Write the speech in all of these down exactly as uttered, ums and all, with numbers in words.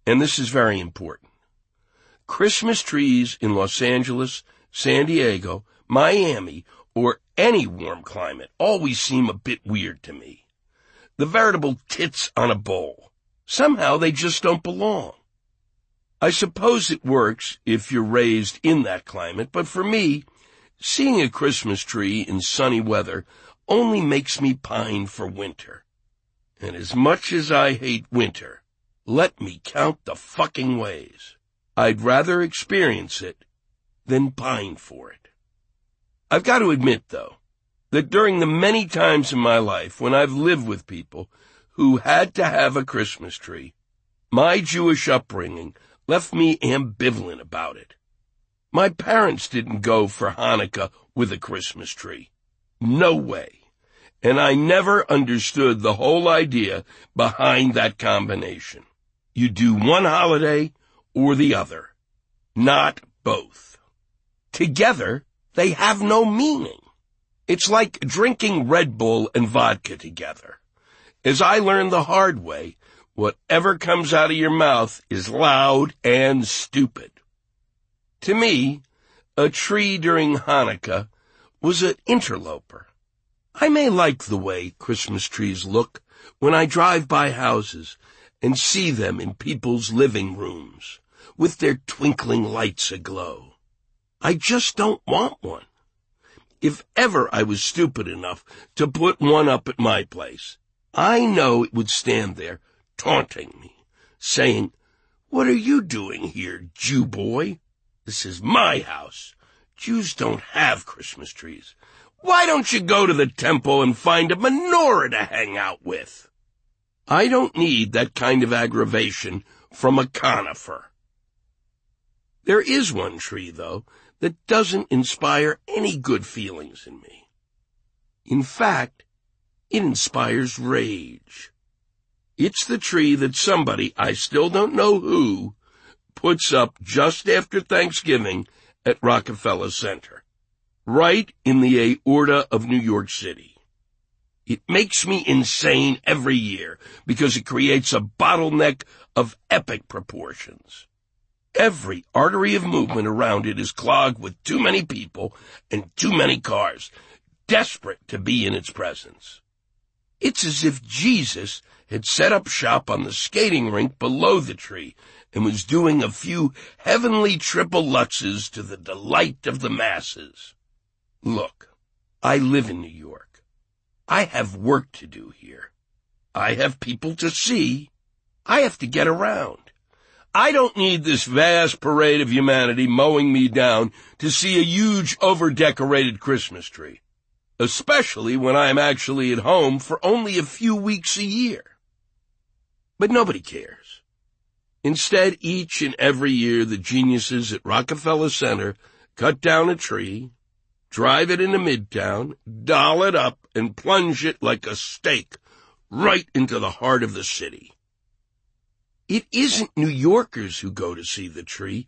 and this is very important. Christmas trees in Los Angeles, San Diego, Miami, or any warm climate always seem a bit weird to me. The veritable tits on a bowl. Somehow they just don't belong. I suppose it works if you're raised in that climate, but for me, seeing a Christmas tree in sunny weather only makes me pine for winter. And as much as I hate winter, let me count the fucking ways. I'd rather experience it than pine for it. I've got to admit, though, that during the many times in my life when I've lived with people who had to have a Christmas tree, my Jewish upbringing left me ambivalent about it. My parents didn't go for Hanukkah with a Christmas tree. No way. And I never understood the whole idea behind that combination. You do one holiday or the other, not both. Together, they have no meaning. It's like drinking Red Bull and vodka together. As I learned the hard way, whatever comes out of your mouth is loud and stupid. To me, a tree during Hanukkah was an interloper. I may like the way Christmas trees look when I drive by houses and see them in people's living rooms with their twinkling lights aglow. I just don't want one. If ever I was stupid enough to put one up at my place, I know it would stand there taunting me, saying, "What are you doing here, Jew boy? This is my house. Jews don't have Christmas trees. Why don't you go to the temple and find a menorah to hang out with?" I don't need that kind of aggravation from a conifer. There is one tree, though, that doesn't inspire any good feelings in me. In fact, it inspires rage. It's the tree that somebody, I still don't know who, puts up just after Thanksgiving at Rockefeller Center, right in the aorta of New York City. It makes me insane every year because it creates a bottleneck of epic proportions. Every artery of movement around it is clogged with too many people and too many cars, desperate to be in its presence. It's as if Jesus had set up shop on the skating rink below the tree and was doing a few heavenly triple lutzes to the delight of the masses. Look, I live in New York. I have work to do here. I have people to see. I have to get around. I don't need this vast parade of humanity mowing me down to see a huge over-decorated Christmas tree, especially when I am actually at home for only a few weeks a year. But nobody cares. Instead, each and every year, the geniuses at Rockefeller Center cut down a tree, drive it into Midtown, doll it up, and plunge it like a stake right into the heart of the city. It isn't New Yorkers who go to see the tree.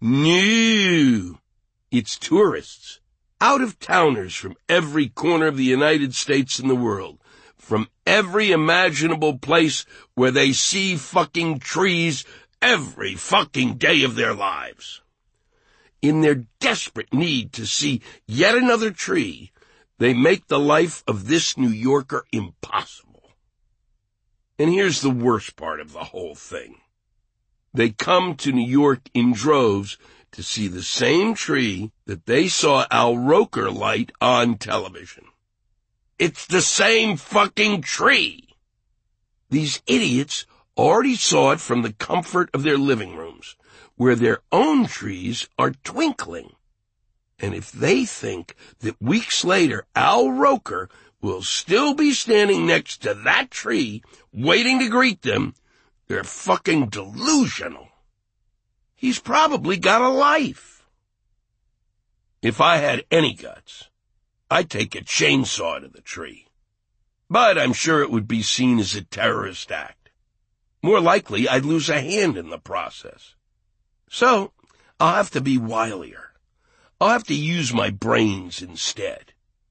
No, it's tourists, out-of-towners from every corner of the United States and the world, from every imaginable place where they see fucking trees every fucking day of their lives. In their desperate need to see yet another tree, they make the life of this New Yorker impossible. And here's the worst part of the whole thing. They come to New York in droves to see the same tree that they saw Al Roker light on television. It's the same fucking tree. These idiots already saw it from the comfort of their living rooms, where their own trees are twinkling. And if they think that weeks later Al Roker will still be standing next to that tree waiting to greet them, they're fucking delusional. He's probably got a life. If I had any guts, I'd take a chainsaw to the tree. But I'm sure it would be seen as a terrorist act. More likely, I'd lose a hand in the process. So, I'll have to be wilier. I'll have to use my brains instead.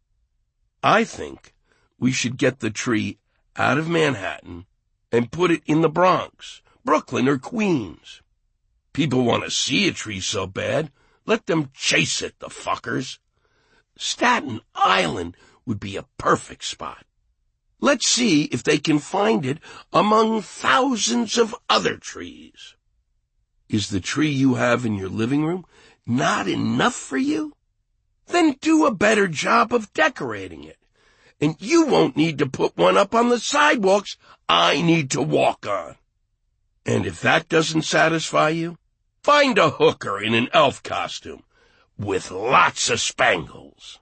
I think we should get the tree out of Manhattan and put it in the Bronx, Brooklyn or Queens. People want to see a tree so bad, let them chase it, the fuckers. Staten Island would be a perfect spot. Let's see if they can find it among thousands of other trees. Is the tree you have in your living room not enough for you? Then do a better job of decorating it. And you won't need to put one up on the sidewalks I need to walk on. And if that doesn't satisfy you, find a hooker in an elf costume with lots of spangles.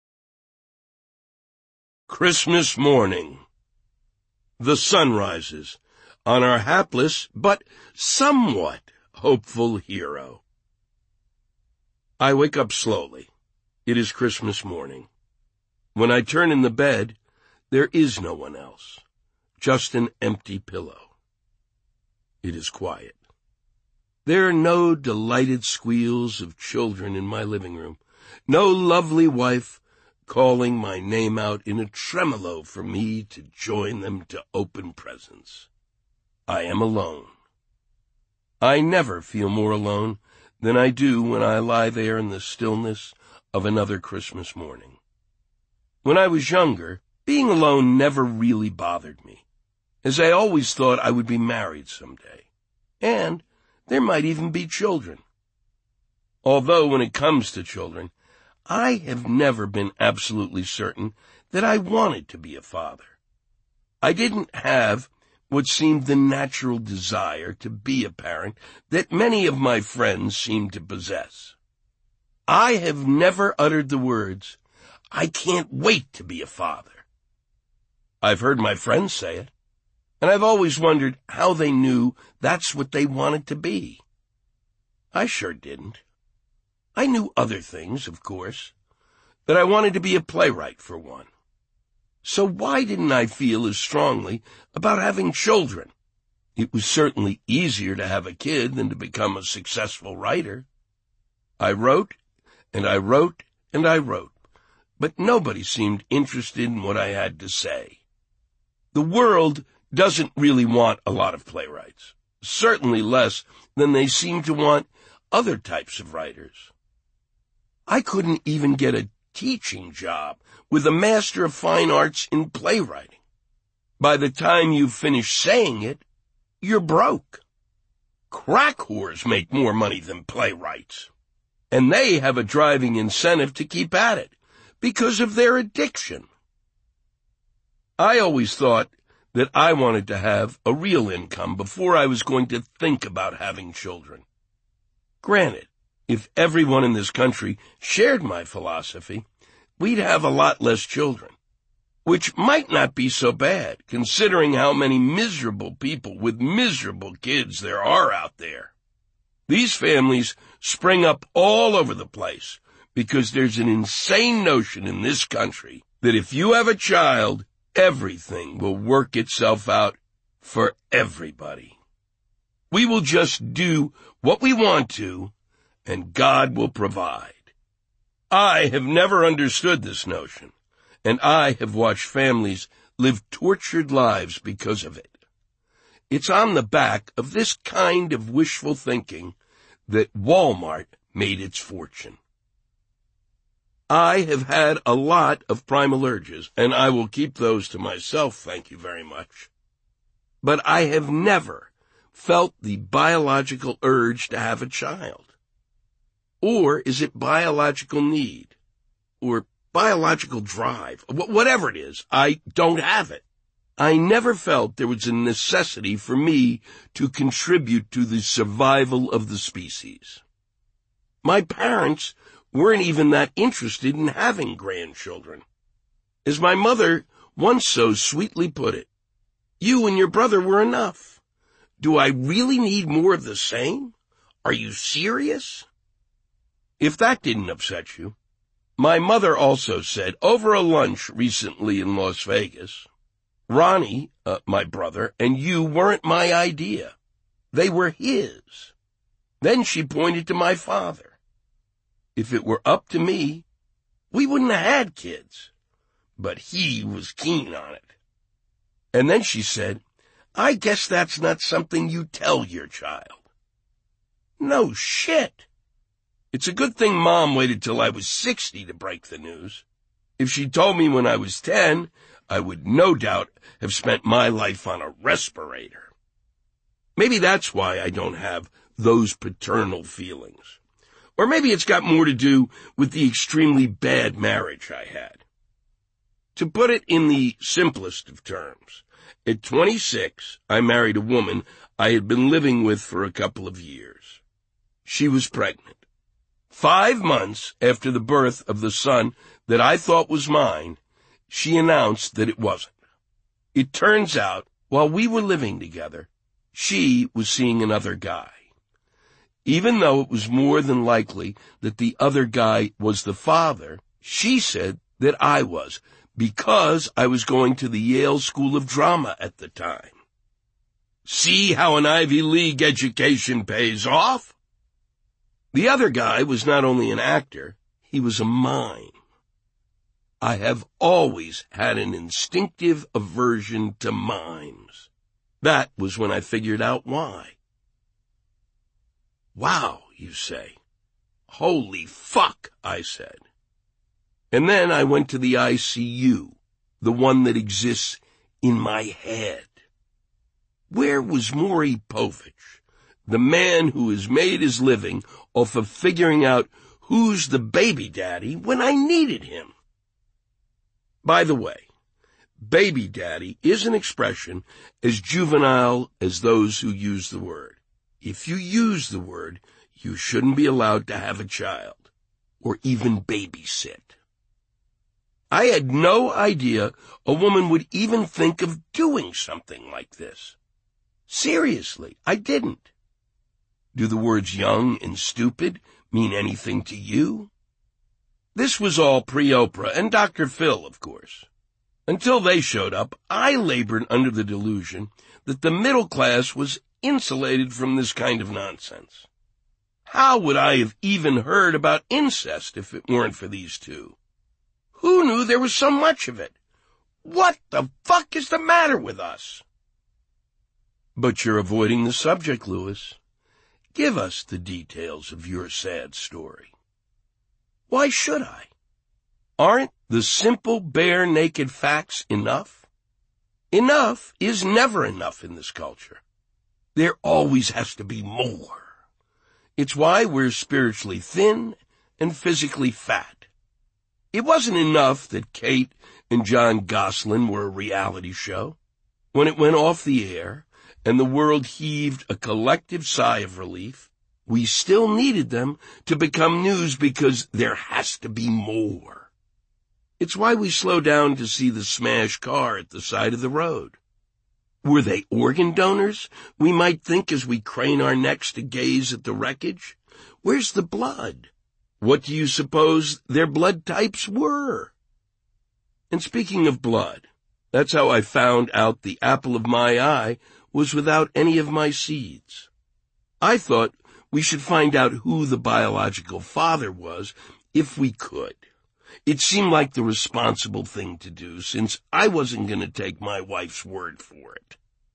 Christmas morning. The sun rises on our hapless but somewhat hopeful hero. I wake up slowly. It is Christmas morning. When I turn in the bed, there is no one else, just an empty pillow. It is quiet. There are no delighted squeals of children in my living room, no lovely wife calling my name out in a tremolo for me to join them to open presents. I am alone. I never feel more alone than I do when I lie there in the stillness of another Christmas morning. When I was younger, being alone never really bothered me, as I always thought I would be married someday, and there might even be children. Although when it comes to children, I have never been absolutely certain that I wanted to be a father. I didn't have what seemed the natural desire to be a parent that many of my friends seemed to possess. I have never uttered the words, "I can't wait to be a father." I've heard my friends say it, and I've always wondered how they knew that's what they wanted to be. I sure didn't. I knew other things, of course, that I wanted to be a playwright, for one. So why didn't I feel as strongly about having children? It was certainly easier to have a kid than to become a successful writer. I wrote, and I wrote, and I wrote, but nobody seemed interested in what I had to say. The world doesn't really want a lot of playwrights, certainly less than they seem to want other types of writers. I couldn't even get a teaching job with a Master of Fine Arts in playwriting. By the time you finish saying it, you're broke. Crack whores make more money than playwrights, and they have a driving incentive to keep at it because of their addiction. I always thought that I wanted to have a real income before I was going to think about having children. Granted, if everyone in this country shared my philosophy, we'd have a lot less children, which might not be so bad, considering how many miserable people with miserable kids there are out there. These families spring up all over the place because there's an insane notion in this country that if you have a child, everything will work itself out for everybody. We will just do what we want to, and God will provide. I have never understood this notion, and I have watched families live tortured lives because of it. It's on the back of this kind of wishful thinking that Walmart made its fortune. I have had a lot of primal urges, and I will keep those to myself, thank you very much. But I have never felt the biological urge to have a child. Or is it biological need? Or biological drive? Wh- whatever it is, I don't have it. I never felt there was a necessity for me to contribute to the survival of the species. My parents weren't even that interested in having grandchildren. As my mother once so sweetly put it, "You and your brother were enough. Do I really need more of the same? Are you serious?" If that didn't upset you, my mother also said over a lunch recently in Las Vegas, "Ronnie, uh, my brother, and you weren't my idea. They were his." Then she pointed to my father. If it were up to me, we wouldn't have had kids, but he was keen on it. And then she said, I guess that's not something you tell your child. No shit. It's a good thing Mom waited till I was sixty to break the news. If she told me when I was ten, I would no doubt have spent my life on a respirator. Maybe that's why I don't have those paternal feelings. Or maybe it's got more to do with the extremely bad marriage I had. To put it in the simplest of terms, at twenty-six, I married a woman I had been living with for a couple of years. She was pregnant. Five months after the birth of the son that I thought was mine, she announced that it wasn't. It turns out, while we were living together, she was seeing another guy. Even though it was more than likely that the other guy was the father, she said that I was, because I was going to the Yale School of Drama at the time. See how an Ivy League education pays off? The other guy was not only an actor, he was a mime. I have always had an instinctive aversion to mimes. That was when I figured out why. Wow, you say. Holy fuck, I said. And then I went to the I C U, the one that exists in my head. Where was Maury Povich, the man who has made his living off of figuring out who's the baby daddy when I needed him? By the way, baby daddy is an expression as juvenile as those who use the word. If you use the word, you shouldn't be allowed to have a child, or even babysit. I had no idea a woman would even think of doing something like this. Seriously, I didn't. Do the words young and stupid mean anything to you? This was all pre-Oprah and Doctor Phil, of course. Until they showed up, I labored under the delusion that the middle class was insulated from this kind of nonsense. How would I have even heard about incest if it weren't for these two? Who knew there was so much of it? What the fuck is the matter with us? But you're avoiding the subject, Louis. Give us the details of your sad story. Why should I? Aren't the simple, bare, naked facts enough? Enough is never enough in this culture. There always has to be more. It's why we're spiritually thin and physically fat. It wasn't enough that Kate and John Gosselin were a reality show. When it went off the air and the world heaved a collective sigh of relief, we still needed them to become news because there has to be more. It's why we slow down to see the smashed car at the side of the road. Were they organ donors, we might think as we crane our necks to gaze at the wreckage? Where's the blood? What do you suppose their blood types were? And speaking of blood, that's how I found out the apple of my eye was without any of my seeds. I thought we should find out who the biological father was if we could. It seemed like the responsible thing to do, since I wasn't going to take my wife's word for it.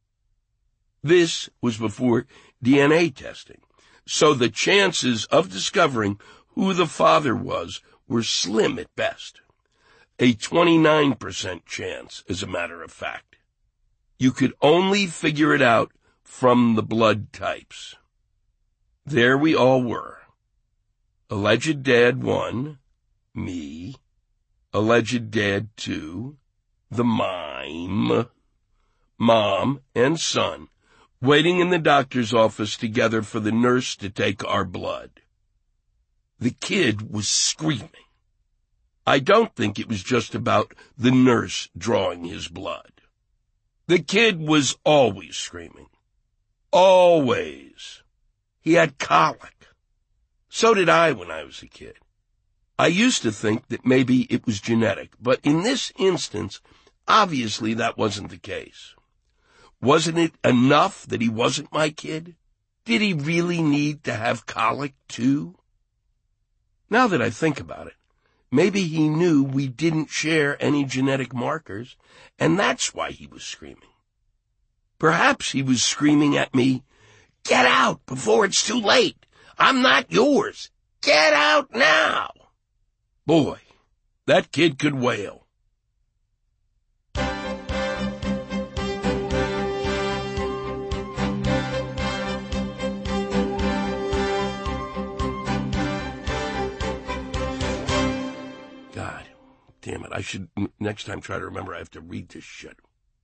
This was before D N A testing, so the chances of discovering who the father was were slim at best. A twenty-nine percent chance, as a matter of fact. You could only figure it out from the blood types. There we all were. Alleged dad one, me. Alleged dad two, the mime. Mom and son, waiting in the doctor's office together for the nurse to take our blood. The kid was screaming. I don't think it was just about the nurse drawing his blood. The kid was always screaming. Always. He had colic. So did I when I was a kid. I used to think that maybe it was genetic, but in this instance, obviously that wasn't the case. Wasn't it enough that he wasn't my kid? Did he really need to have colic too? Now that I think about it, maybe he knew we didn't share any genetic markers, and that's why he was screaming. Perhaps he was screaming at me, "Get out before it's too late. I'm not yours. Get out now." Boy, that kid could wail. God damn it, I should next time try to remember I have to read this shit.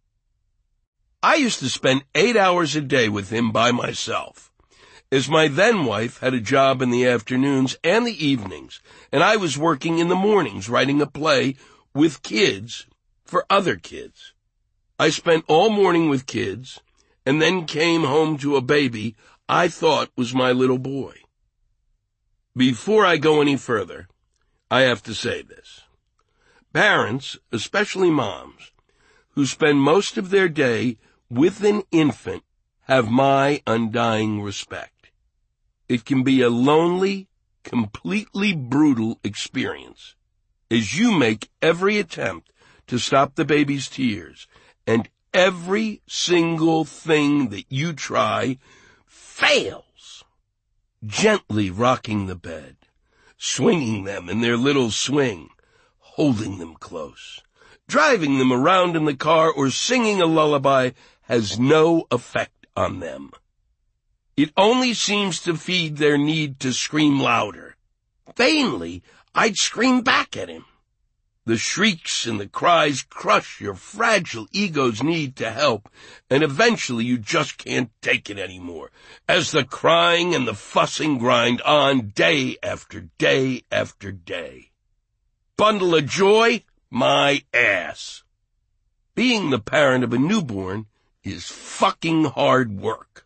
I used to spend eight hours a day with him by myself, as my then-wife had a job in the afternoons and the evenings, and I was working in the mornings writing a play with kids for other kids. I spent all morning with kids, and then came home to a baby I thought was my little boy. Before I go any further, I have to say this. Parents, especially moms, who spend most of their day with an infant have my undying respect. It can be a lonely, completely brutal experience as you make every attempt to stop the baby's tears, and every single thing that you try fails. Gently rocking the bed, swinging them in their little swing, holding them close, driving them around in the car, or singing a lullaby has no effect on them. It only seems to feed their need to scream louder. Vainly, I'd scream back at him. The shrieks and the cries crush your fragile ego's need to help, and eventually you just can't take it anymore, as the crying and the fussing grind on day after day after day. Bundle of joy? My ass. Being the parent of a newborn is fucking hard work.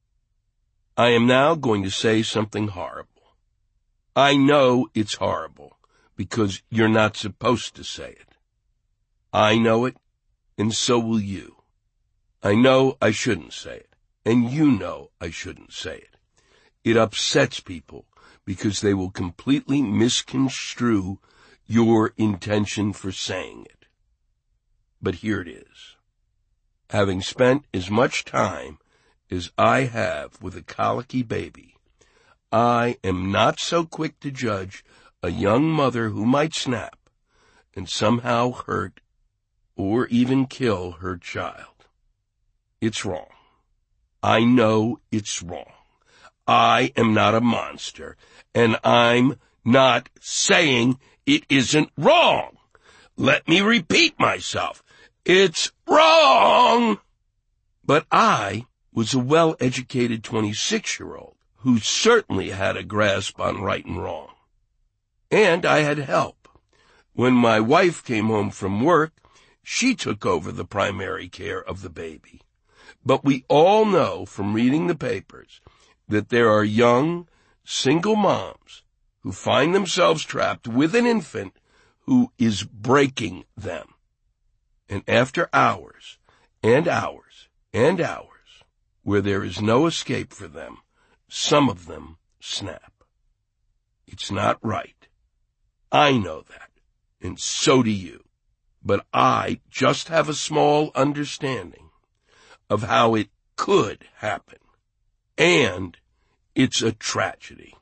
I am now going to say something horrible. I know it's horrible, because you're not supposed to say it. I know it, and so will you. I know I shouldn't say it, and you know I shouldn't say it. It upsets people because they will completely misconstrue your intention for saying it. But here it is. Having spent as much time as I have with a colicky baby, I am not so quick to judge a young mother who might snap and somehow hurt or even kill her child. It's wrong. I know it's wrong. I am not a monster, and I'm not saying it isn't wrong. Let me repeat myself. It's wrong! But I was a well-educated twenty-six-year-old who certainly had a grasp on right and wrong. And I had help. When my wife came home from work, she took over the primary care of the baby. But we all know from reading the papers that there are young, single moms who find themselves trapped with an infant who is breaking them. And after hours and hours and hours where there is no escape for them, some of them snap. It's not right. I know that, and so do you. But I just have a small understanding of how it could happen. And it's a tragedy.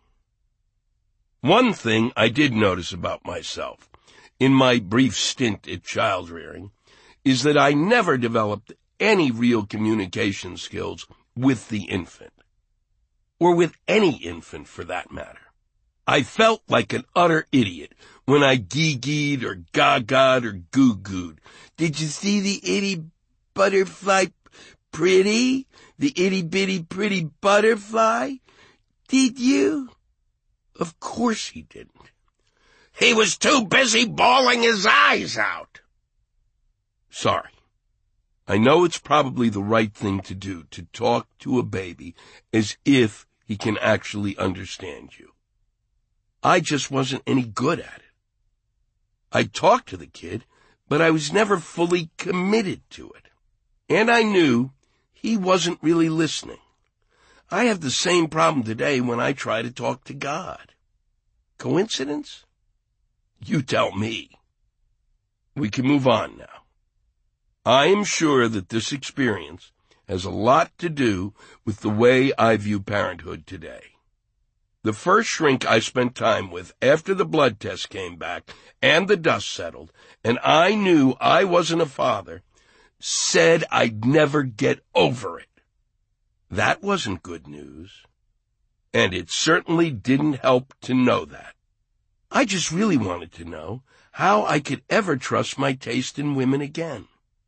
One thing I did notice about myself in my brief stint at child rearing is that I never developed any real communication skills with the infant, or with any infant for that matter. I felt like an utter idiot when I gee-geed or gah-gahed or goo-gooed. Did you see the itty butterfly pretty? The itty-bitty pretty butterfly? Did you? Of course he didn't. He was too busy bawling his eyes out. Sorry. I know it's probably the right thing to do to talk to a baby as if he can actually understand you. I just wasn't any good at it. I talked to the kid, but I was never fully committed to it. And I knew he wasn't really listening. I have the same problem today when I try to talk to God. Coincidence? You tell me. We can move on now. I am sure that this experience has a lot to do with the way I view parenthood today. The first shrink I spent time with after the blood test came back and the dust settled, and I knew I wasn't a father, said I'd never get over it. That wasn't good news, and it certainly didn't help to know that. I just really wanted to know how I could ever trust my taste in women again.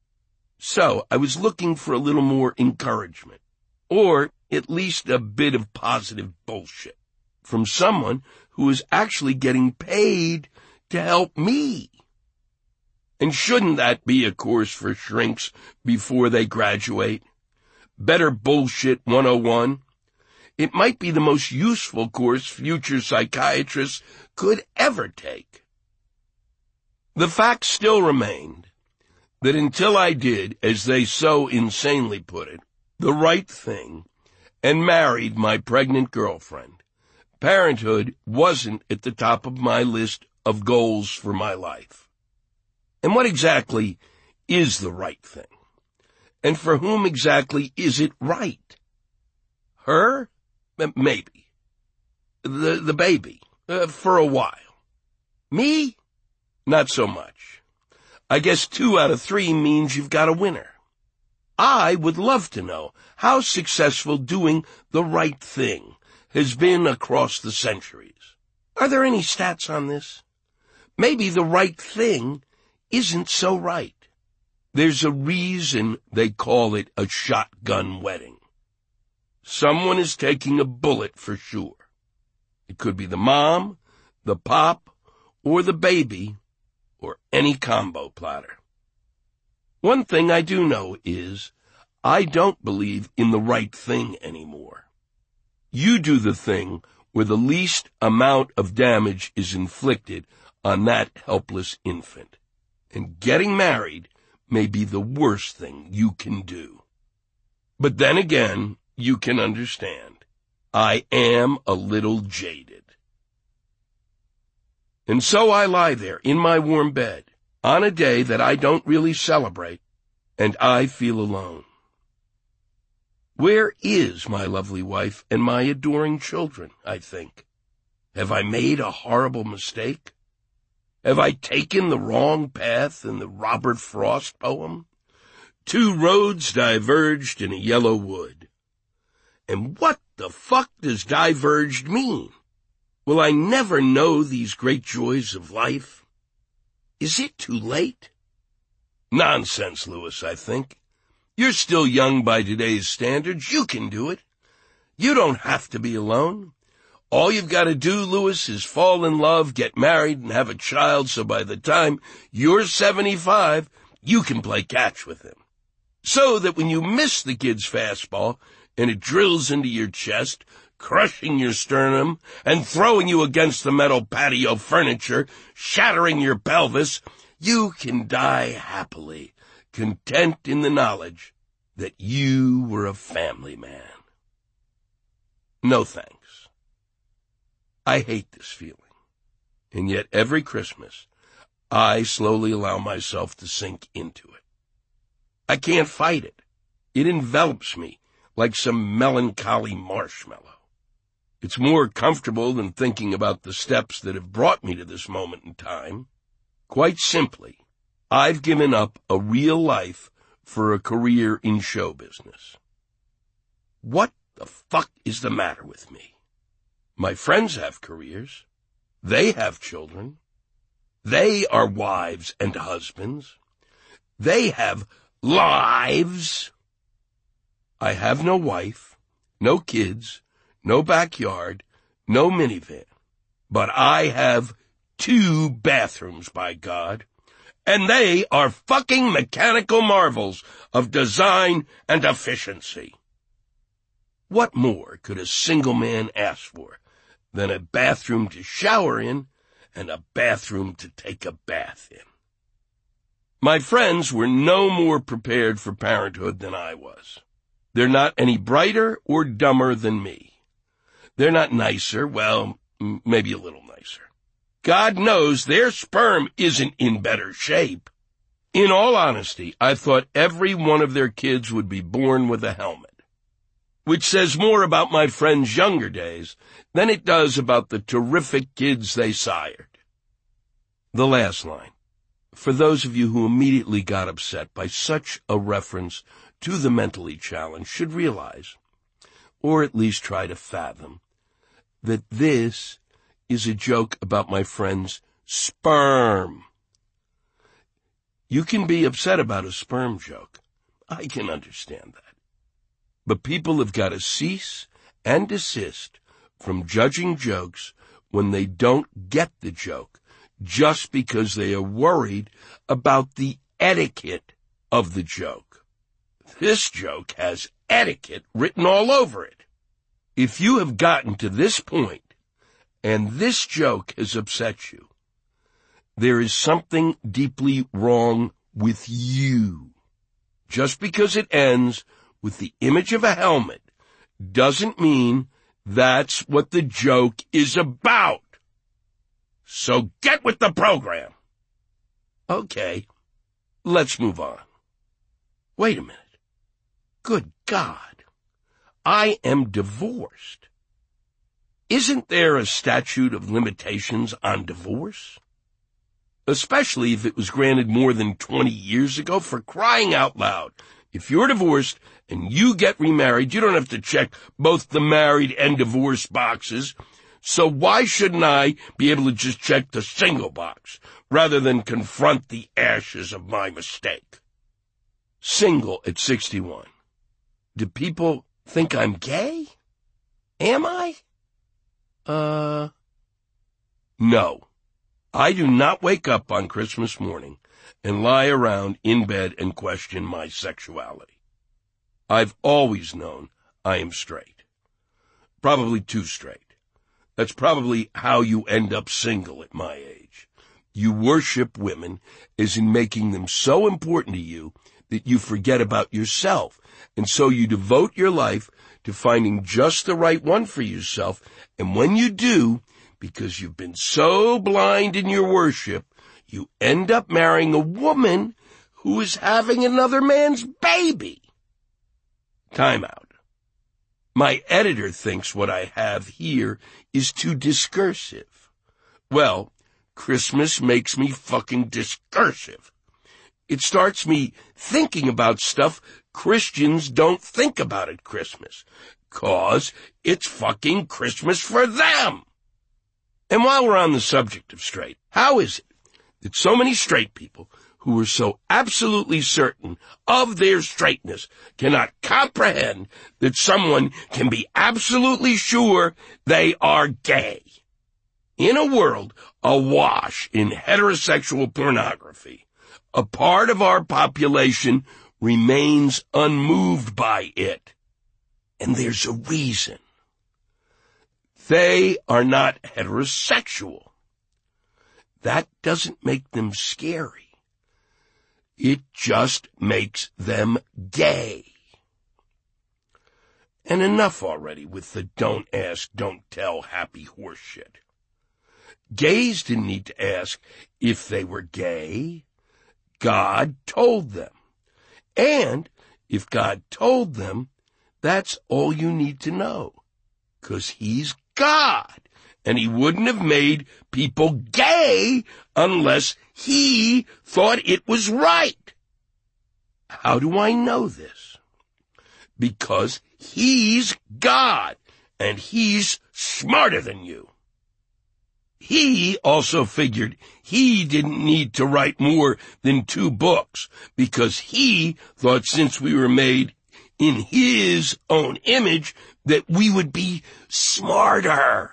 So I was looking for a little more encouragement, or at least a bit of positive bullshit, from someone who was actually getting paid to help me. And shouldn't that be a course for shrinks before they graduate? Better Bullshit one oh one? It might be the most useful course future psychiatrists could ever take. The fact still remained that until I did, as they so insanely put it, the right thing, and married my pregnant girlfriend, parenthood wasn't at the top of my list of goals for my life. And what exactly is the right thing? And for whom exactly is it right? Her? Maybe. The, the baby. Uh, for a while. Me? Not so much. I guess two out of three means you've got a winner. I would love to know how successful doing the right thing has been across the centuries. Are there any stats on this? Maybe the right thing isn't so right. There's a reason they call it a shotgun wedding. Someone is taking a bullet for sure. It could be the mom, the pop, or the baby, or any combo platter. One thing I do know is I don't believe in the right thing anymore. You do the thing where the least amount of damage is inflicted on that helpless infant. And getting married may be the worst thing you can do. But then again, you can understand. I am a little jaded. And so I lie there in my warm bed on a day that I don't really celebrate, and I feel alone. Where is my lovely wife and my adoring children, I think? Have I made a horrible mistake? Have I taken the wrong path in the Robert Frost poem? Two roads diverged in a yellow wood. And what the fuck does diverged mean? Will I never know these great joys of life? Is it too late? Nonsense, Louis, I think. You're still young by today's standards. You can do it. You don't have to be alone. All you've got to do, Louis, is fall in love, get married, and have a child, so by the time you're seventy-five, you can play catch with him. So that when you miss the kid's fastball, and it drills into your chest, crushing your sternum, and throwing you against the metal patio furniture, shattering your pelvis, you can die happily, content in the knowledge that you were a family man. No thanks. I hate this feeling, and yet every Christmas, I slowly allow myself to sink into it. I can't fight it. It envelops me like some melancholy marshmallow. It's more comfortable than thinking about the steps that have brought me to this moment in time. Quite simply, I've given up a real life for a career in show business. What the fuck is the matter with me? My friends have careers. They have children. They are wives and husbands. They have lives. I have no wife, no kids, no backyard, no minivan. But I have two bathrooms, by God. And they are fucking mechanical marvels of design and efficiency. What more could a single man ask for than a bathroom to shower in and a bathroom to take a bath in? My friends were no more prepared for parenthood than I was. They're not any brighter or dumber than me. They're not nicer, well, maybe a little nicer. God knows their sperm isn't in better shape. In all honesty, I thought every one of their kids would be born with a helmet, which says more about my friends' younger days than it does about the terrific kids they sired. The last line. For those of you who immediately got upset by such a reference to the mentally challenged should realize, or at least try to fathom, that this is a joke about my friend's sperm. You can be upset about a sperm joke. I can understand that. But people have got to cease and desist from judging jokes when they don't get the joke, just because they are worried about the etiquette of the joke. This joke has etiquette written all over it. If you have gotten to this point, and this joke has upset you, there is something deeply wrong with you. Just because it ends with the image of a helmet doesn't mean that's what the joke is about. So get with the program. Okay, let's move on. Wait a minute. Good God. I am divorced. Isn't there a statute of limitations on divorce? Especially if it was granted more than twenty years ago, for crying out loud. If you're divorced and you get remarried, you don't have to check both the married and divorced boxes. So why shouldn't I be able to just check the single box rather than confront the ashes of my mistake? Single at sixty-one. Do people think I'm gay? Am I? Uh, no. I do not wake up on Christmas morning and lie around in bed and question my sexuality. I've always known I am straight. Probably too straight. That's probably how you end up single at my age. You worship women as in making them so important to you that you forget about yourself. And so you devote your life to finding just the right one for yourself. And when you do, because you've been so blind in your worship, you end up marrying a woman who is having another man's baby. Time out. My editor thinks what I have here is too discursive. Well, Christmas makes me fucking discursive. It starts me thinking about stuff Christians don't think about at Christmas, 'cause it's fucking Christmas for them. And while we're on the subject of straight, how is it that so many straight people who are so absolutely certain of their straightness cannot comprehend that someone can be absolutely sure they are gay? In a world awash in heterosexual pornography, a part of our population remains unmoved by it. And there's a reason. They are not heterosexual. That doesn't make them scary. It just makes them gay. And enough already with the don't ask, don't tell happy horse shit. Gays didn't need to ask if they were gay. God told them. And if God told them, that's all you need to know. 'Cause he's God. And he wouldn't have made people gay unless he thought it was right. How do I know this? Because he's God, and he's smarter than you. He also figured he didn't need to write more than two books, because he thought since we were made in his own image that we would be smarter.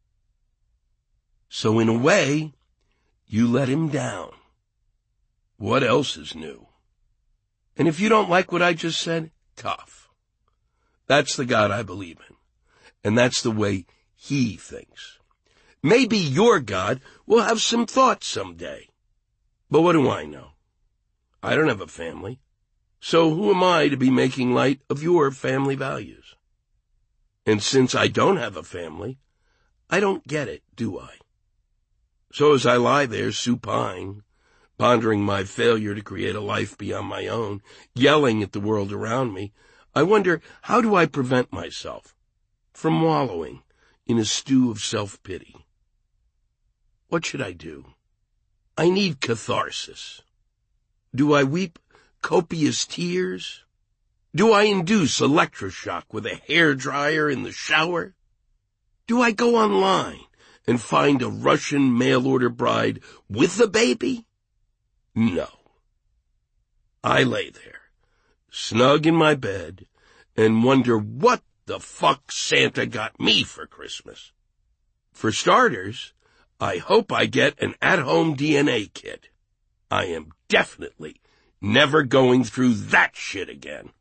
So in a way, you let him down. What else is new? And if you don't like what I just said, tough. That's the God I believe in. And that's the way he thinks. Maybe your God will have some thoughts someday. But what do I know? I don't have a family. So who am I to be making light of your family values? And since I don't have a family, I don't get it, do I? So as I lie there supine, pondering my failure to create a life beyond my own, yelling at the world around me, I wonder, how do I prevent myself from wallowing in a stew of self-pity? What should I do? I need catharsis. Do I weep copious tears? Do I induce electroshock with a hairdryer in the shower? Do I go online and find a Russian mail-order bride with a baby? No. I lay there, snug in my bed, and wonder what the fuck Santa got me for Christmas. For starters, I hope I get an at-home D N A kit. I am definitely never going through that shit again.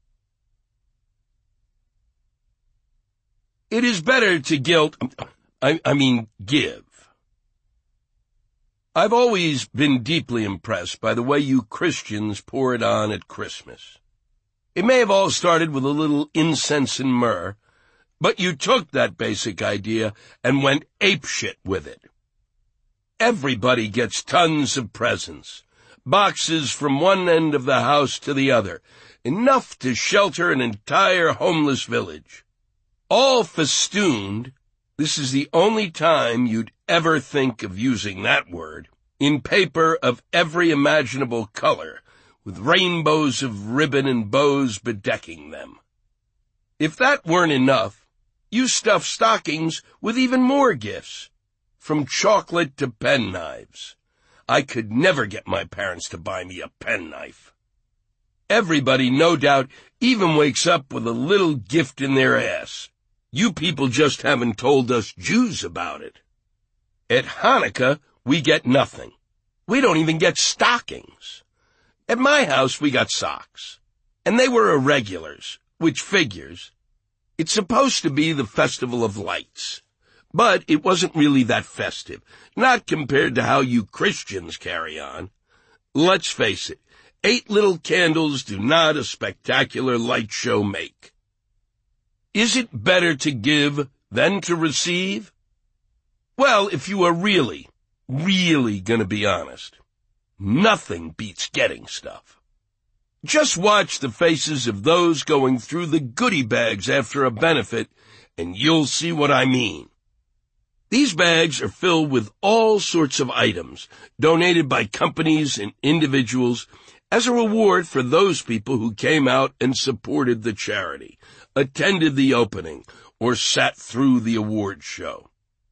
It is better to guilt, I, I mean give. I've always been deeply impressed by the way you Christians pour it on at Christmas. It may have all started with a little incense and myrrh, but you took that basic idea and went apeshit with it. Everybody gets tons of presents, boxes from one end of the house to the other, enough to shelter an entire homeless village. All festooned, this is the only time you'd ever think of using that word, in paper of every imaginable color, with rainbows of ribbon and bows bedecking them. If that weren't enough, you stuffed stockings with even more gifts, from chocolate to penknives. I could never get my parents to buy me a penknife. Everybody, no doubt, even wakes up with a little gift in their ass. You people just haven't told us Jews about it. At Hanukkah, we get nothing. We don't even get stockings. At my house, we got socks. And they were irregulars, which figures. It's supposed to be the Festival of Lights. But it wasn't really that festive, not compared to how you Christians carry on. Let's face it, eight little candles do not a spectacular light show make. Is it better to give than to receive? Well, if you are really, really gonna be honest, nothing beats getting stuff. Just watch the faces of those going through the goodie bags after a benefit, and you'll see what I mean. These bags are filled with all sorts of items donated by companies and individuals as a reward for those people who came out and supported the charity, attended the opening, or sat through the award show.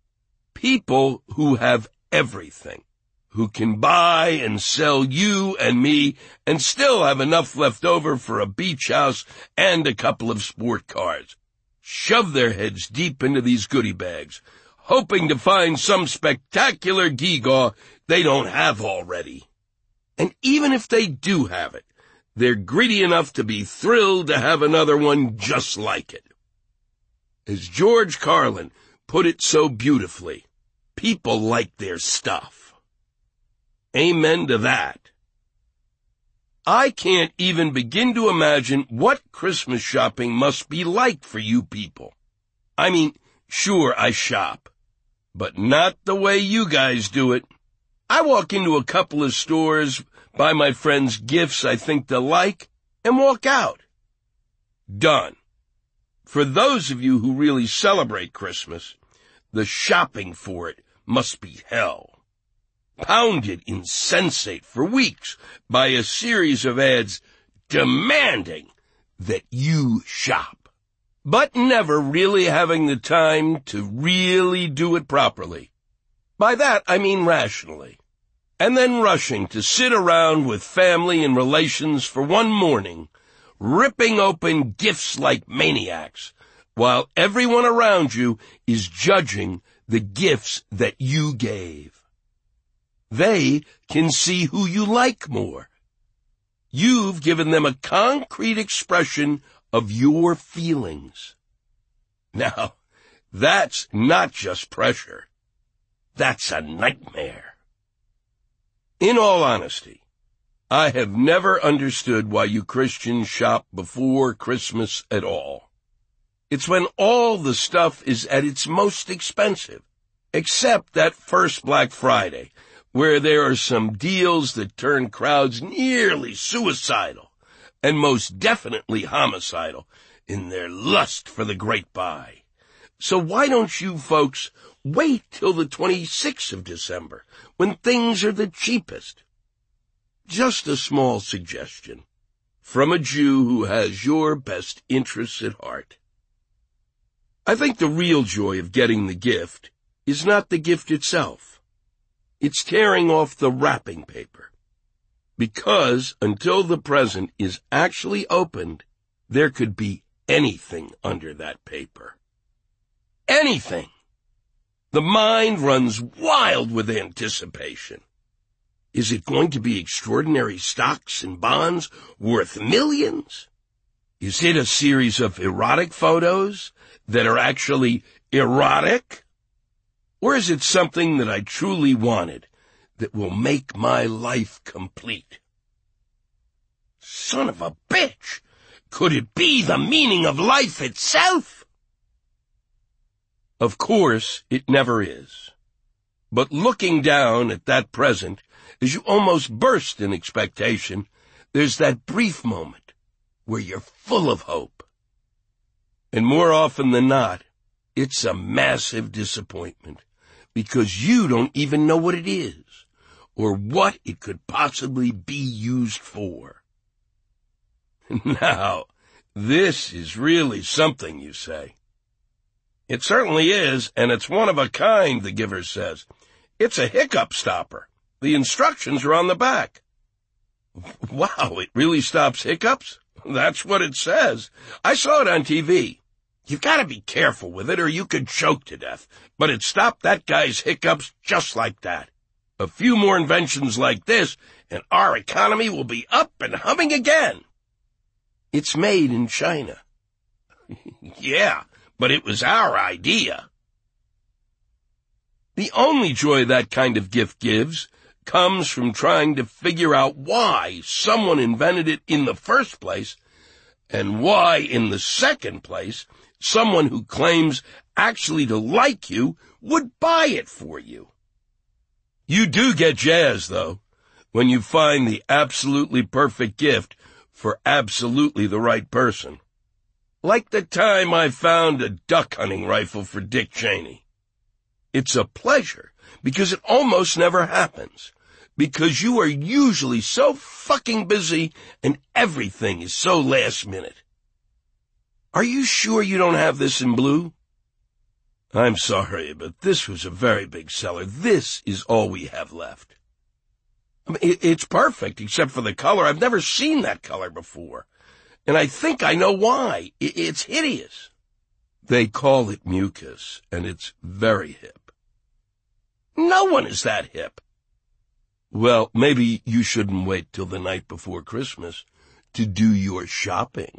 People who have everything, who can buy and sell you and me and still have enough left over for a beach house and a couple of sport cars, shove their heads deep into these goodie bags, hoping to find some spectacular gewgaw they don't have already. And even if they do have it, they're greedy enough to be thrilled to have another one just like it. As George Carlin put it so beautifully, people like their stuff. Amen to that. I can't even begin to imagine what Christmas shopping must be like for you people. I mean, sure, I shop, but not the way you guys do it. I walk into a couple of stores, buy my friends gifts I think they'll like, and walk out. Done. For those of you who really celebrate Christmas, the shopping for it must be hell. Pounded insensate for weeks by a series of ads demanding that you shop, but never really having the time to really do it properly. By that, I mean rationally. And then rushing to sit around with family and relations for one morning, ripping open gifts like maniacs, while everyone around you is judging the gifts that you gave. They can see who you like more. You've given them a concrete expression of your feelings. Now, that's not just pressure. That's a nightmare. In all honesty, I have never understood why you Christians shop before Christmas at all. It's when all the stuff is at its most expensive, except that first Black Friday, where there are some deals that turn crowds nearly suicidal and most definitely homicidal in their lust for the great buy. So why don't you folks wait till the twenty-sixth of December, when things are the cheapest? Just a small suggestion from a Jew who has your best interests at heart. I think the real joy of getting the gift is not the gift itself. It's tearing off the wrapping paper. Because until the present is actually opened, there could be anything under that paper. Anything. The mind runs wild with anticipation. Is it going to be extraordinary stocks and bonds worth millions? Is it a series of erotic photos that are actually erotic? Or is it something that I truly wanted that will make my life complete? Son of a bitch! Could it be the meaning of life itself? Of course, it never is. But looking down at that present, as you almost burst in expectation, there's that brief moment where you're full of hope. And more often than not, it's a massive disappointment, because you don't even know what it is, or what it could possibly be used for. Now, this is really something, you say. It certainly is, and it's one of a kind, the giver says. It's a hiccup stopper. The instructions are on the back. Wow, it really stops hiccups? That's what it says. I saw it on T V. You've got to be careful with it or you could choke to death. But it stopped that guy's hiccups just like that. A few more inventions like this, and our economy will be up and humming again. It's made in China. Yeah, but it was our idea. The only joy that kind of gift gives comes from trying to figure out why someone invented it in the first place, and why, in the second place, someone who claims actually to like you would buy it for you. You do get jazzed, though, when you find the absolutely perfect gift for absolutely the right person. Like the time I found a duck hunting rifle for Dick Cheney. It's a pleasure, because it almost never happens. Because you are usually so fucking busy and everything is so last minute. Are you sure you don't have this in blue? I'm sorry, but this was a very big seller. This is all we have left. I mean, it, it's perfect, except for the color. I've never seen that color before. And I think I know why. It, it's hideous. They call it mucus, and it's very hip. No one is that hip. Well, maybe you shouldn't wait till the night before Christmas to do your shopping.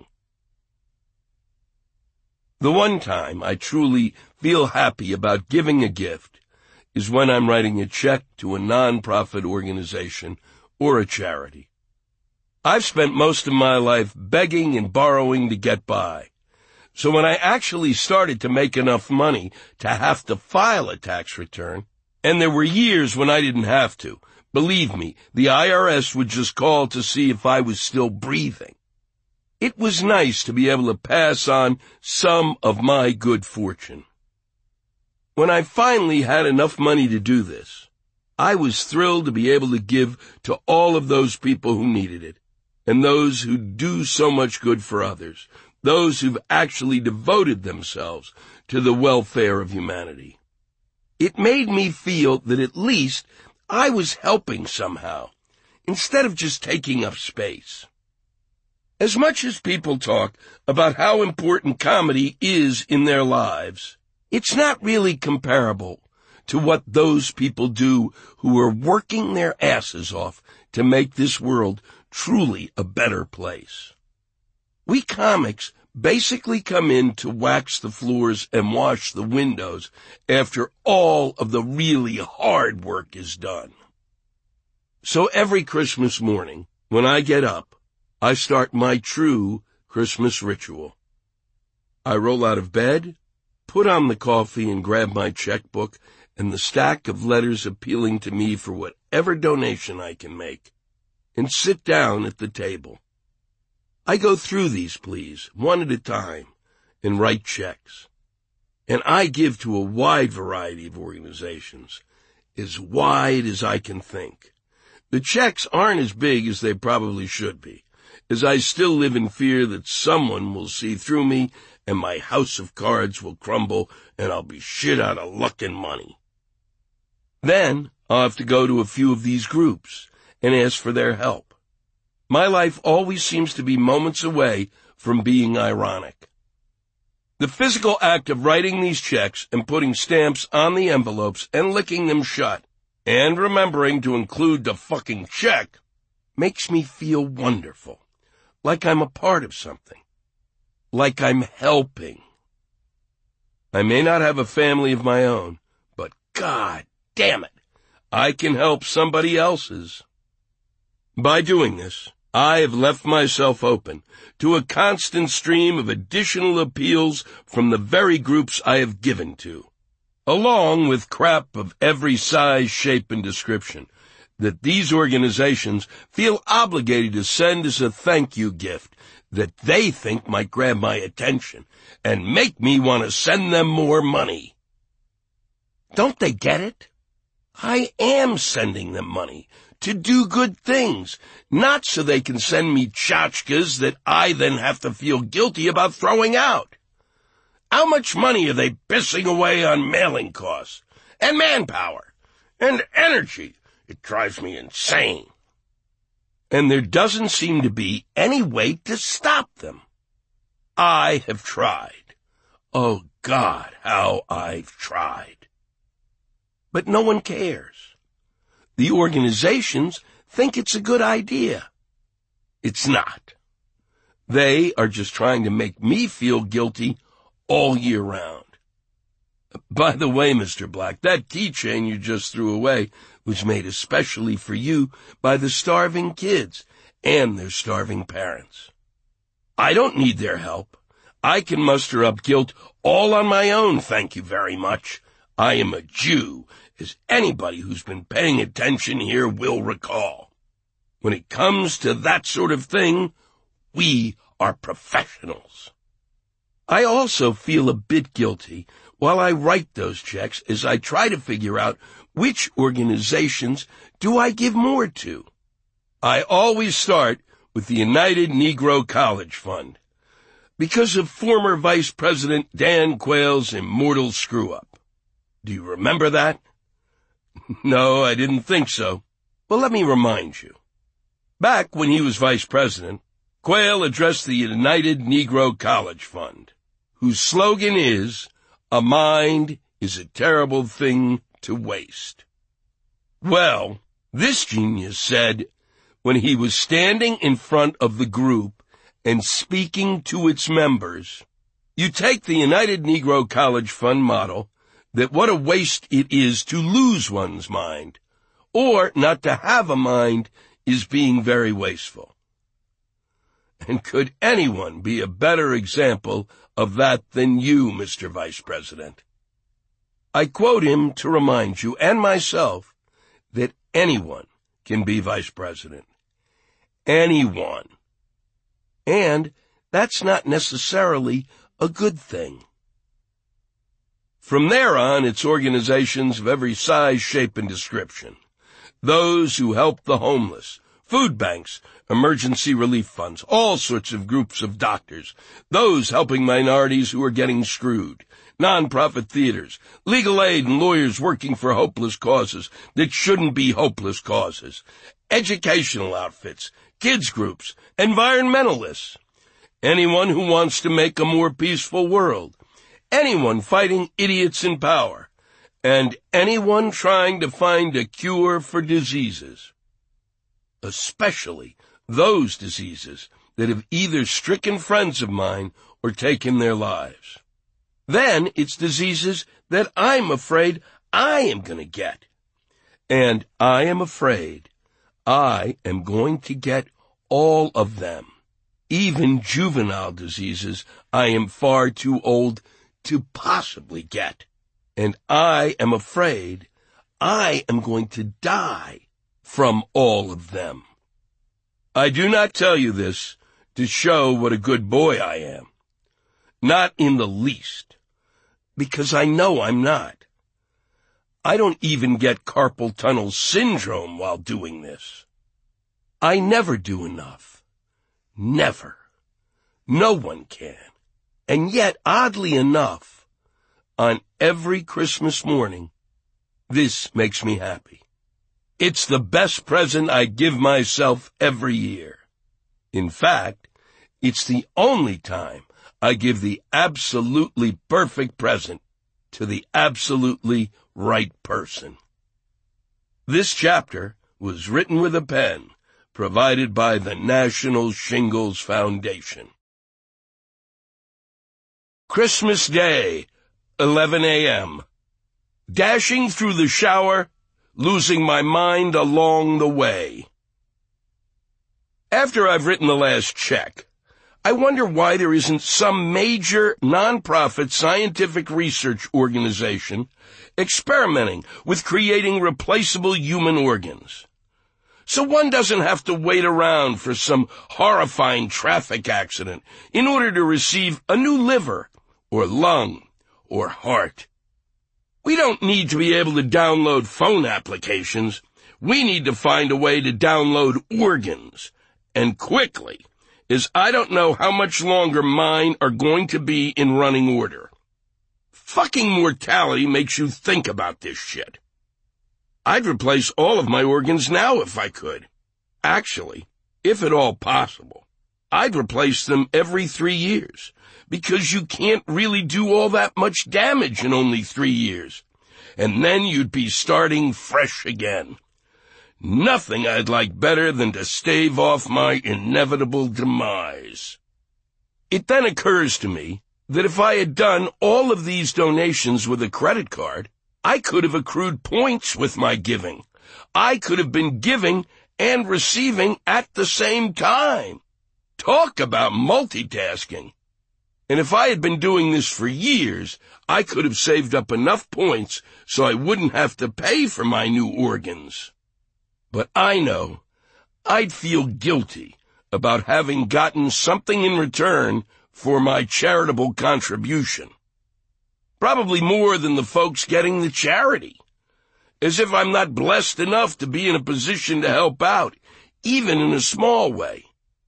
The one time I truly feel happy about giving a gift is when I'm writing a check to a non-profit organization or a charity. I've spent most of my life begging and borrowing to get by. So when I actually started to make enough money to have to file a tax return, and there were years when I didn't have to, believe me, the I R S would just call to see if I was still breathing. It was nice to be able to pass on some of my good fortune. When I finally had enough money to do this, I was thrilled to be able to give to all of those people who needed it, and those who do so much good for others, those who've actually devoted themselves to the welfare of humanity. It made me feel that at least I was helping somehow, instead of just taking up space. As much as people talk about how important comedy is in their lives, it's not really comparable to what those people do who are working their asses off to make this world truly a better place. We comics basically come in to wax the floors and wash the windows after all of the really hard work is done. So every Christmas morning, when I get up, I start my true Christmas ritual. I roll out of bed, put on the coffee and grab my checkbook and the stack of letters appealing to me for whatever donation I can make, and sit down at the table. I go through these pleas, one at a time, and write checks. And I give to a wide variety of organizations, as wide as I can think. The checks aren't as big as they probably should be, as I still live in fear that someone will see through me and my house of cards will crumble and I'll be shit out of luck and money. Then I'll have to go to a few of these groups and ask for their help. My life always seems to be moments away from being ironic. The physical act of writing these checks and putting stamps on the envelopes and licking them shut, and remembering to include the fucking check, makes me feel wonderful, like I'm a part of something, like I'm helping. I may not have a family of my own, but God damn it, I can help somebody else's. By doing this, I have left myself open to a constant stream of additional appeals from the very groups I have given to, along with crap of every size, shape, and description that these organizations feel obligated to send as a thank you gift that they think might grab my attention and make me want to send them more money. Don't they get it? I am sending them money to do good things, not so they can send me tchotchkes that I then have to feel guilty about throwing out. How much money are they pissing away on mailing costs, and manpower, and energy? It drives me insane. And there doesn't seem to be any way to stop them. I have tried. Oh, God, how I've tried. But no one cares. The organizations think it's a good idea. It's not. They are just trying to make me feel guilty all year round. By the way, Mister Black, that keychain you just threw away was made especially for you by the starving kids and their starving parents. I don't need their help. I can muster up guilt all on my own, thank you very much. I am a Jew, as anybody who's been paying attention here will recall. When it comes to that sort of thing, we are professionals. I also feel a bit guilty while I write those checks as I try to figure out which organizations do I give more to. I always start with the United Negro College Fund, because of former Vice President Dan Quayle's immortal screw-up. Do you remember that? No, I didn't think so. Well, let me remind you. Back when he was vice president, Quayle addressed the United Negro College Fund, whose slogan is, "A mind is a terrible thing to waste." Well, this genius said, when he was standing in front of the group and speaking to its members, you take the United Negro College Fund model, that what a waste it is to lose one's mind, or not to have a mind is being very wasteful. And could anyone be a better example of that than you, Mister Vice President? I quote him to remind you and myself that anyone can be vice president. Anyone. And that's not necessarily a good thing. From there on, it's organizations of every size, shape, and description. Those who help the homeless, food banks, emergency relief funds, all sorts of groups of doctors, those helping minorities who are getting screwed, nonprofit theaters, legal aid and lawyers working for hopeless causes that shouldn't be hopeless causes, educational outfits, kids groups, environmentalists, anyone who wants to make a more peaceful world, anyone fighting idiots in power, and anyone trying to find a cure for diseases, especially those diseases that have either stricken friends of mine or taken their lives. Then it's diseases that I'm afraid I am going to get. And I am afraid I am going to get all of them, even juvenile diseases I am far too old to possibly get. And I am afraid I am going to die from all of them. I do not tell you this to show what a good boy I am. Not in the least, because I know I'm not. I don't even get carpal tunnel syndrome while doing this. I never do enough. Never. No one can. And yet, oddly enough, on every Christmas morning, this makes me happy. It's the best present I give myself every year. In fact, it's the only time I give the absolutely perfect present to the absolutely right person. This chapter was written with a pen provided by the National Shingles Foundation. Christmas Day, eleven a.m. Dashing through the shower, losing my mind along the way. After I've written the last check, I wonder why there isn't some major nonprofit scientific research organization experimenting with creating replaceable human organs. So one doesn't have to wait around for some horrifying traffic accident in order to receive a new liver or lung or heart. We don't need to be able to download phone applications. We need to find a way to download organs, and quickly, as I don't know how much longer mine are going to be in running order. Fucking mortality makes you think about this shit. I'd replace all of my organs now if I could. Actually, if at all possible, I'd replace them every three years. Because you can't really do all that much damage in only three years. And then you'd be starting fresh again. Nothing I'd like better than to stave off my inevitable demise. It then occurs to me that if I had done all of these donations with a credit card, I could have accrued points with my giving. I could have been giving and receiving at the same time. Talk about multitasking. And if I had been doing this for years, I could have saved up enough points so I wouldn't have to pay for my new organs. But I know I'd feel guilty about having gotten something in return for my charitable contribution. Probably more than the folks getting the charity. As if I'm not blessed enough to be in a position to help out, even in a small way.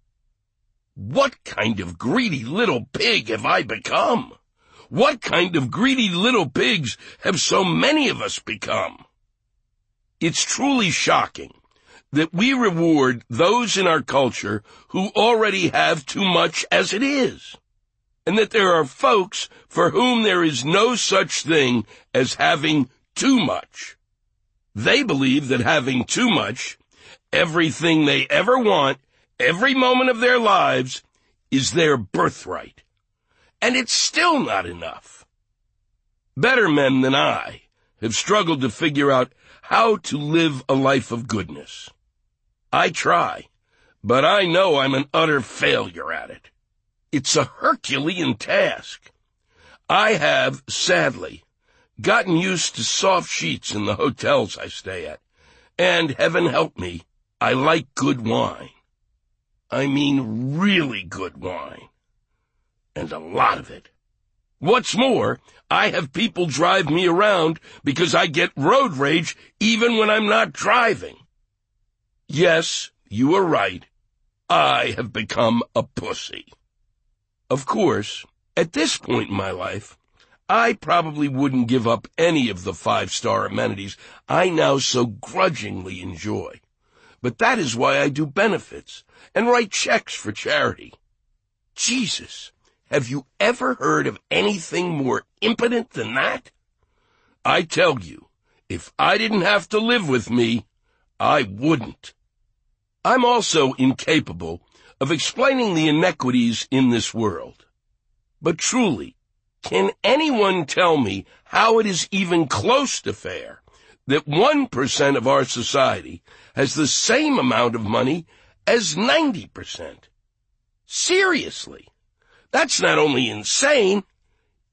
What kind of greedy little pig have I become? What kind of greedy little pigs have so many of us become? It's truly shocking that we reward those in our culture who already have too much as it is, and that there are folks for whom there is no such thing as having too much. They believe that having too much, everything they ever want, every moment of their lives, is their birthright. And it's still not enough. Better men than I have struggled to figure out how to live a life of goodness. I try, but I know I'm an utter failure at it. It's a Herculean task. I have, sadly, gotten used to soft sheets in the hotels I stay at, and heaven help me, I like good wine. I mean really good wine. And a lot of it. What's more, I have people drive me around because I get road rage even when I'm not driving. Yes, you are right. I have become a pussy. Of course, at this point in my life, I probably wouldn't give up any of the five-star amenities I now so grudgingly enjoy. But that is why I do benefits and write checks for charity. Jesus, have you ever heard of anything more impotent than that? I tell you, if I didn't have to live with me, I wouldn't. I'm also incapable of explaining the inequities in this world. But truly, can anyone tell me how it is even close to fair that one percent of our society has the same amount of money as ninety percent? Seriously, that's not only insane,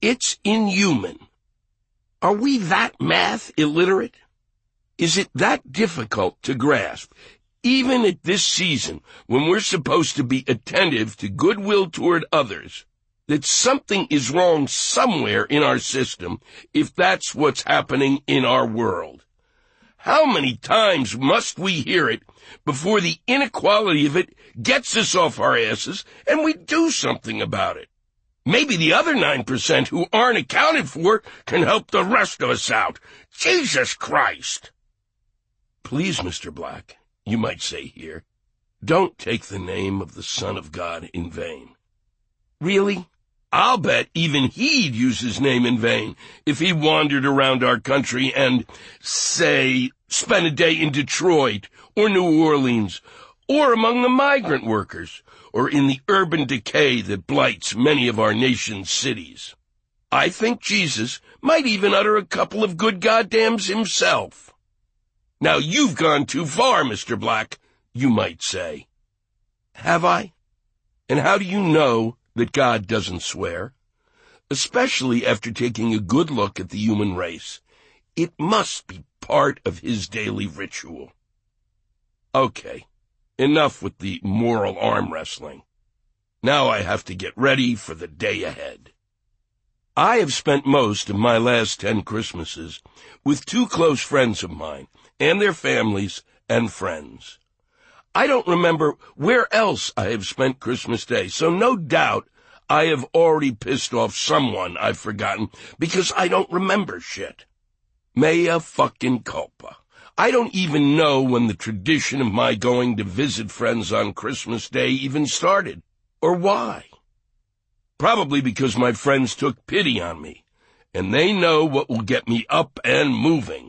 It's inhuman. Are we that math illiterate? Is it that difficult to grasp, even at this season when we're supposed to be attentive to goodwill toward others, that something is wrong somewhere in our system if that's what's happening in our world? How many times must we hear it before the inequality of it gets us off our asses and we do something about it? Maybe the other nine percent who aren't accounted for can help the rest of us out. Jesus Christ! Please, Mister Black, you might say here, don't take the name of the Son of God in vain. Really? I'll bet even he'd use his name in vain if he wandered around our country and, say, spent a day in Detroit or New Orleans or among the migrant workers or in the urban decay that blights many of our nation's cities. I think Jesus might even utter a couple of good goddams himself. Now you've gone too far, Mister Black, you might say. Have I? And how do you know that God doesn't swear? Especially after taking a good look at the human race. It must be part of his daily ritual. Okay, enough with the moral arm wrestling. Now I have to get ready for the day ahead. I have spent most of my last ten Christmases with two close friends of mine and their families and friends. I don't remember where else I have spent Christmas Day, so no doubt I have already pissed off someone I've forgotten because I don't remember shit. Mea fucking culpa. I don't even know when the tradition of my going to visit friends on Christmas Day even started, or why. Probably because my friends took pity on me, and they know what will get me up and moving.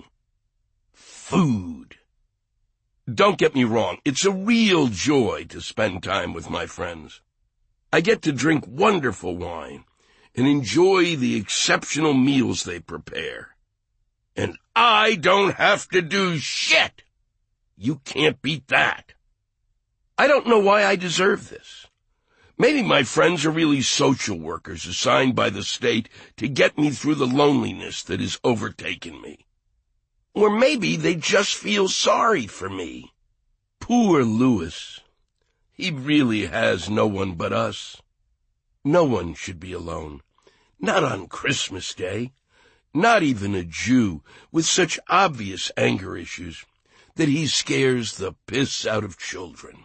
Food. Don't get me wrong, it's a real joy to spend time with my friends. I get to drink wonderful wine and enjoy the exceptional meals they prepare. And I don't have to do shit. You can't beat that. I don't know why I deserve this. Maybe my friends are really social workers assigned by the state to get me through the loneliness that has overtaken me. Or maybe they just feel sorry for me. Poor Louis. He really has no one but us. No one should be alone. Not on Christmas Day. Not even a Jew with such obvious anger issues that he scares the piss out of children.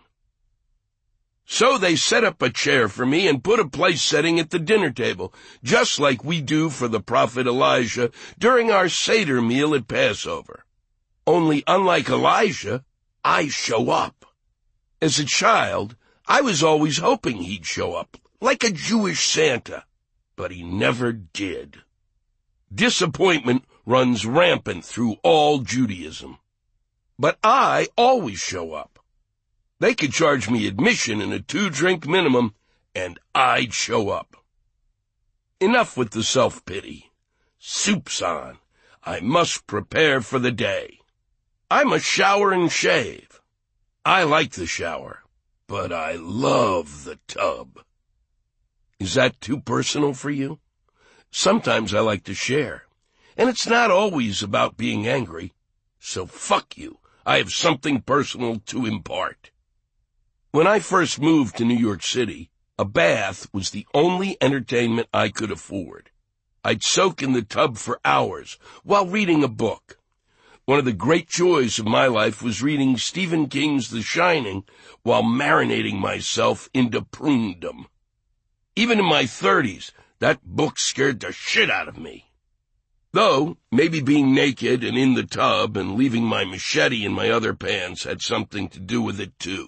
So they set up a chair for me and put a place setting at the dinner table, just like we do for the prophet Elijah during our Seder meal at Passover. Only unlike Elijah, I show up. As a child, I was always hoping he'd show up, like a Jewish Santa, but he never did. Disappointment runs rampant through all Judaism. But I always show up. They could charge me admission and a two-drink minimum, and I'd show up. Enough with the self-pity. Soup's on. I must prepare for the day. I must shower and shave. I like the shower, but I love the tub. Is that too personal for you? Sometimes I like to share, and it's not always about being angry, so fuck you. I have something personal to impart. When I first moved to New York City, a bath was the only entertainment I could afford. I'd soak in the tub for hours while reading a book. One of the great joys of my life was reading Stephen King's The Shining while marinating myself into prunedom. Even in my thirties, that book scared the shit out of me. Though, maybe being naked and in the tub and leaving my machete in my other pants had something to do with it too.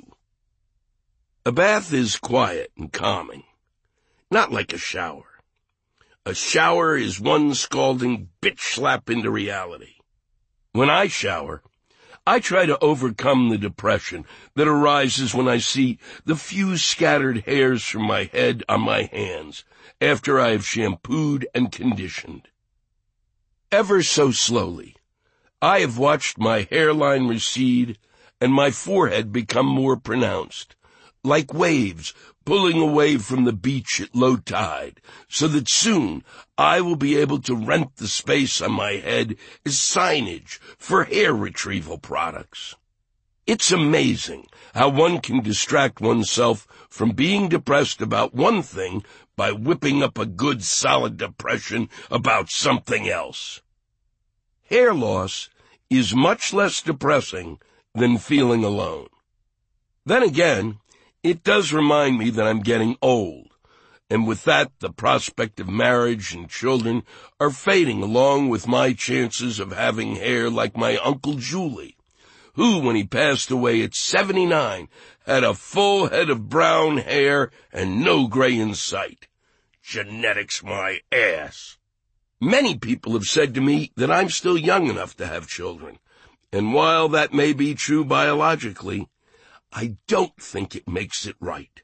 A bath is quiet and calming, not like a shower. A shower is one scalding bitch slap into reality. When I shower, I try to overcome the depression that arises when I see the few scattered hairs from my head on my hands after I have shampooed and conditioned. Ever so slowly, I have watched my hairline recede and my forehead become more pronounced, like waves pulling away from the beach at low tide, so that soon I will be able to rent the space on my head as signage for hair retrieval products. It's amazing how one can distract oneself from being depressed about one thing by whipping up a good solid depression about something else. Hair loss is much less depressing than feeling alone. Then again, it does remind me that I'm getting old, and with that, the prospect of marriage and children are fading along with my chances of having hair like my Uncle Julie, who, when he passed away at seventy-nine, had a full head of brown hair and no gray in sight. Genetics my ass. Many people have said to me that I'm still young enough to have children, and while that may be true biologically, I don't think it makes it right.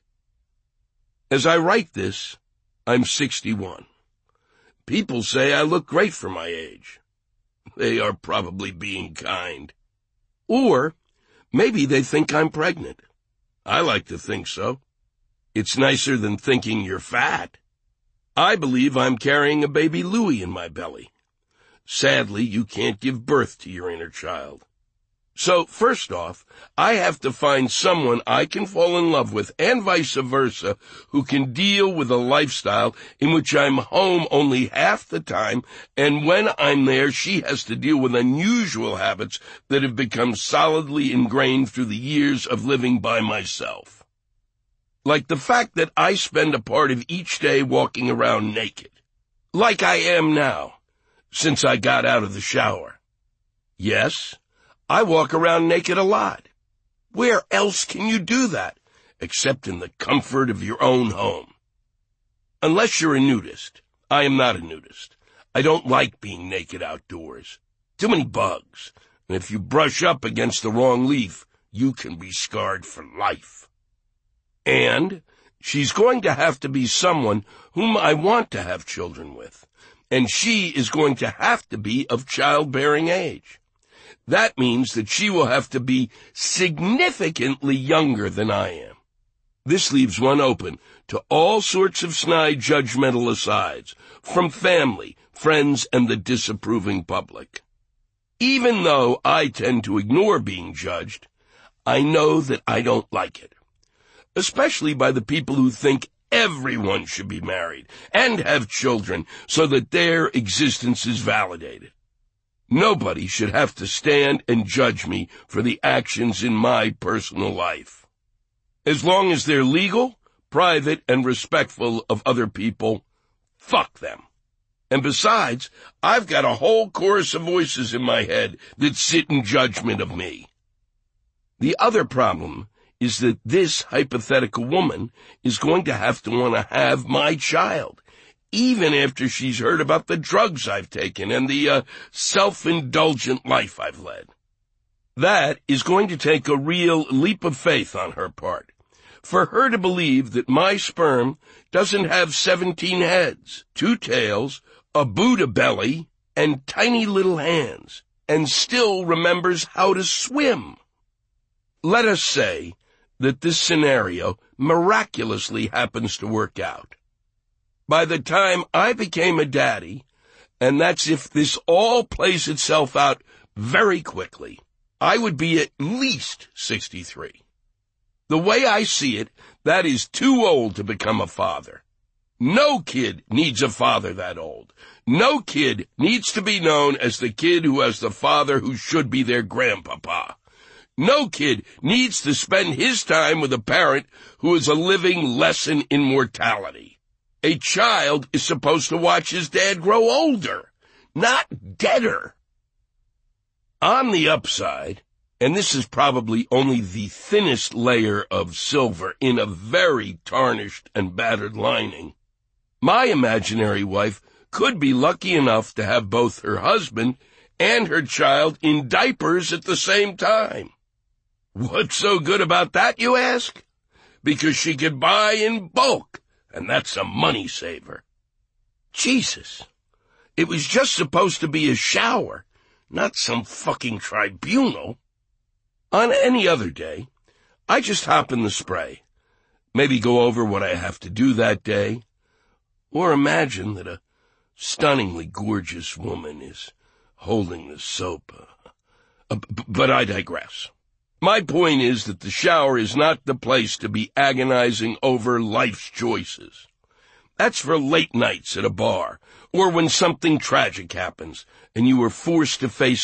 As I write this, I'm sixty-one. People say I look great for my age. They are probably being kind. Or maybe they think I'm pregnant. I like to think so. It's nicer than thinking you're fat. I believe I'm carrying a baby Louie in my belly. Sadly, you can't give birth to your inner child. So, first off, I have to find someone I can fall in love with, and vice versa, who can deal with a lifestyle in which I'm home only half the time, and when I'm there, she has to deal with unusual habits that have become solidly ingrained through the years of living by myself. Like the fact that I spend a part of each day walking around naked, like I am now, since I got out of the shower. Yes, I walk around naked a lot. Where else can you do that, except in the comfort of your own home? Unless you're a nudist. I am not a nudist. I don't like being naked outdoors. Too many bugs. And if you brush up against the wrong leaf, you can be scarred for life. And she's going to have to be someone whom I want to have children with. And she is going to have to be of childbearing age. That means that she will have to be significantly younger than I am. This leaves one open to all sorts of snide judgmental asides from family, friends, and the disapproving public. Even though I tend to ignore being judged, I know that I don't like it, especially by the people who think everyone should be married and have children so that their existence is validated. Nobody should have to stand and judge me for the actions in my personal life. As long as they're legal, private, and respectful of other people, fuck them. And besides, I've got a whole chorus of voices in my head that sit in judgment of me. The other problem is that this hypothetical woman is going to have to want to have my child, even after she's heard about the drugs I've taken and the uh, self-indulgent life I've led. That is going to take a real leap of faith on her part, for her to believe that my sperm doesn't have seventeen heads, two tails, a Buddha belly, and tiny little hands, and still remembers how to swim. Let us say that this scenario miraculously happens to work out. By the time I became a daddy, and that's if this all plays itself out very quickly, I would be at least sixty-three. The way I see it, that is too old to become a father. No kid needs a father that old. No kid needs to be known as the kid who has the father who should be their grandpapa. No kid needs to spend his time with a parent who is a living lesson in mortality. A child is supposed to watch his dad grow older, not deader. On the upside, and this is probably only the thinnest layer of silver in a very tarnished and battered lining, my imaginary wife could be lucky enough to have both her husband and her child in diapers at the same time. What's so good about that, you ask? Because she could buy in bulk, and that's a money saver. Jesus, it was just supposed to be a shower, not some fucking tribunal. On any other day, I just hop in the spray. Maybe go over what I have to do that day, or imagine that a stunningly gorgeous woman is holding the soap. Uh, b- but I digress. My point is that the shower is not the place to be agonizing over life's choices. That's for late nights at a bar, or when something tragic happens and you are forced to face